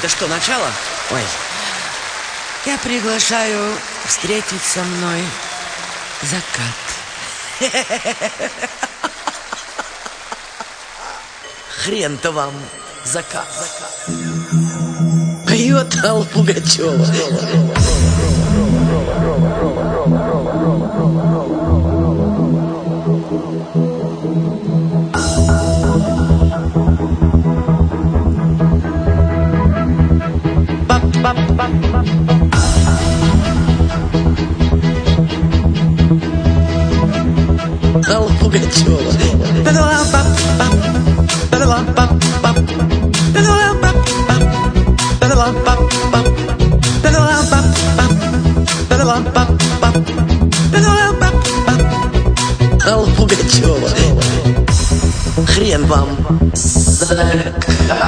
Это что, начало? Ой. Я приглашаю встретить со мной закат. Хрен-то вам закат. Поет Алла Пугачева. Алла Пугачева. Алла Пугачева. Хрен вам закат.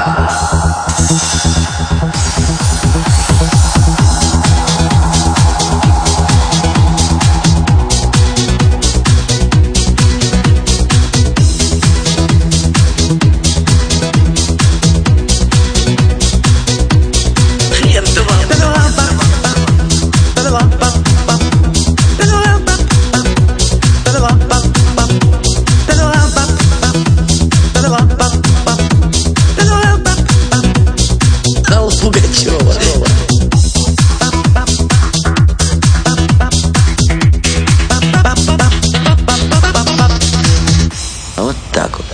Вот так вот.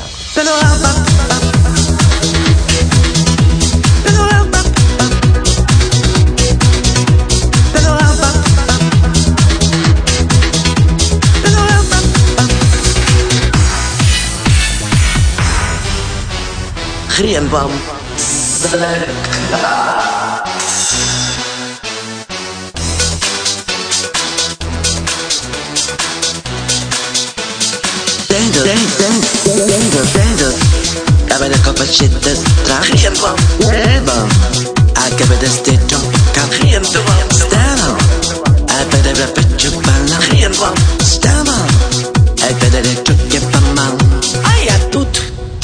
Хрен вам закат. Dabei der Kopf shit das dran. I give it a stitch jump come. Stand on. I better rap it you balla. Stand on. I better the truck get from man. Ay a tut.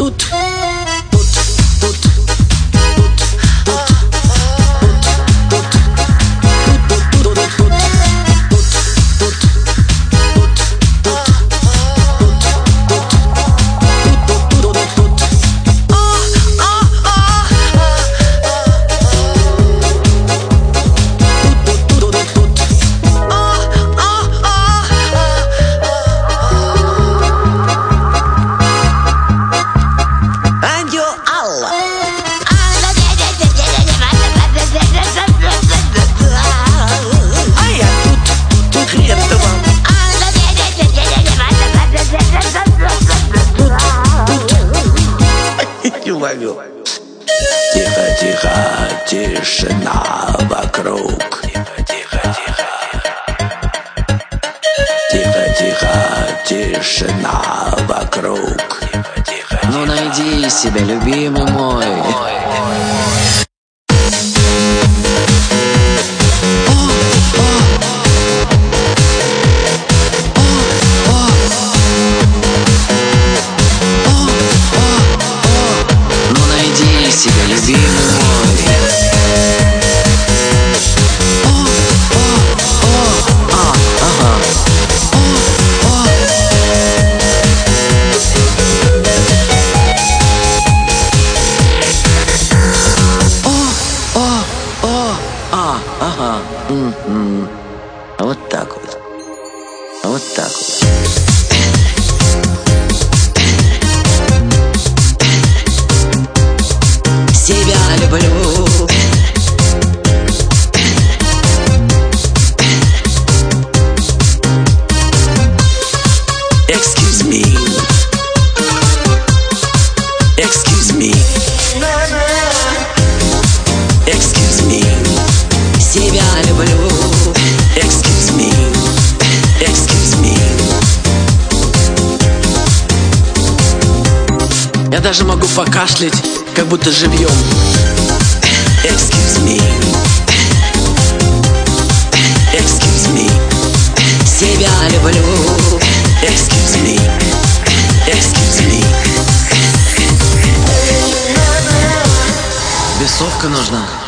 Тихо, тишина вокруг. Тихо, тишина вокруг. Ну найди себя, любимый мой. Вот так вот. Вот так вот. Себя люблю. Excuse me. Excuse me. Excuse me. Себя люблю. Excuse me. Excuse me. Я даже могу покашлять, как будто живьем. Excuse me. Excuse me. Себя люблю. Excuse me. Excuse me. Бесовка нужна.